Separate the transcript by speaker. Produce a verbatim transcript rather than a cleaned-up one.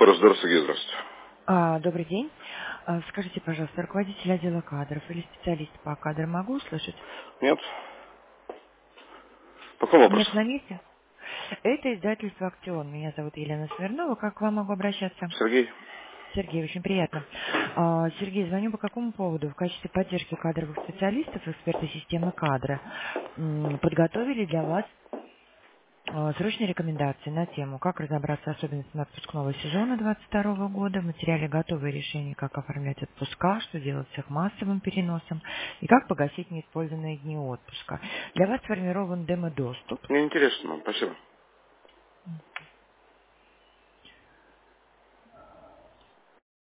Speaker 1: Здравствуйте, Сергей, здравствуйте.
Speaker 2: А, добрый день. А, скажите, пожалуйста, руководитель отдела кадров или специалист по кадрам могу услышать?
Speaker 1: Нет? По какому вопросу?
Speaker 2: Нет на месте? Это издательство «Актион». Меня зовут Елена Смирнова. Как к вам могу обращаться?
Speaker 1: Сергей?
Speaker 2: Сергей, очень приятно. А, Сергей, звоню по какому поводу? В качестве поддержки кадровых специалистов, эксперты системы кадра, м, подготовили для вас а, срочные рекомендации на тему, как разобраться с особенностями отпускного сезона двадцать второго года, в материале готовые решения, как оформлять отпуска, что делать с их массовым переносом и как погасить неиспользованные дни отпуска. Для вас сформирован демо-доступ.
Speaker 1: Мне интересно, спасибо.